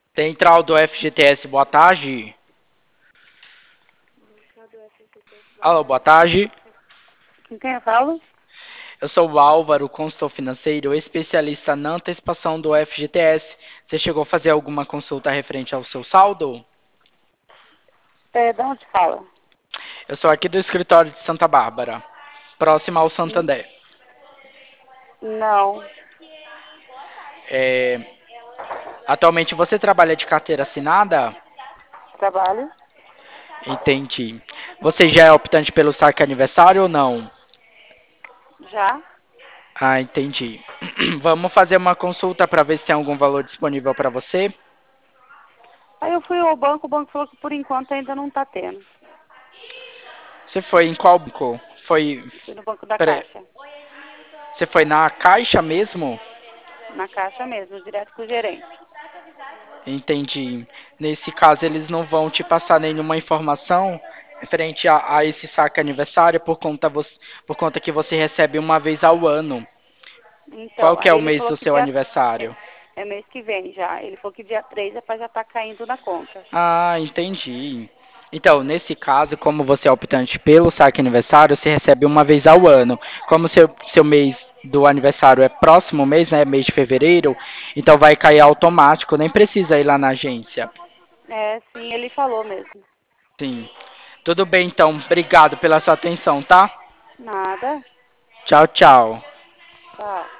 Central do FGTS, boa tarde. Alô, boa tarde. Com quem eu falo? Eu sou o Álvaro, consultor financeiro, especialista na antecipação do FGTS. Você chegou a fazer alguma consulta referente ao seu saldo? É, de onde fala? Eu sou aqui do escritório de Santa Bárbara, próximo ao N- Santander. Não, É, atualmente você trabalha de carteira assinada? trabalho. Entendi. Você já é optante pelo saque aniversário ou não? Já. Ah, entendi. Vamos fazer uma consulta para ver se tem algum valor disponível para você? Aí eu fui ao banco, o banco falou que por enquanto ainda não tá tendo. Você foi em qual banco? Foi, Fui no banco da pera- Caixa. você foi na Caixa mesmo? Na Caixa mesmo, direto com o gerente. Entendi. Nesse caso, eles não vão te passar nenhuma informação referente a esse saque aniversário por conta que você recebe uma vez ao ano. Qual Então, que é aí o ele mês falou do que seu é, aniversário? é mês que vem já. Ele falou que dia 3 é pra já tá caindo na conta. Ah, entendi. Então, nesse caso, como você é optante pelo saque aniversário, você recebe uma vez ao ano. Como seu mês do aniversário é próximo mês, né, mês de fevereiro, então vai cair automático, nem precisa ir lá na agência. É, sim, ele falou mesmo. Sim. Tudo bem, então. Obrigado pela sua atenção, tá? Nada. Tchau, tchau. Tchau.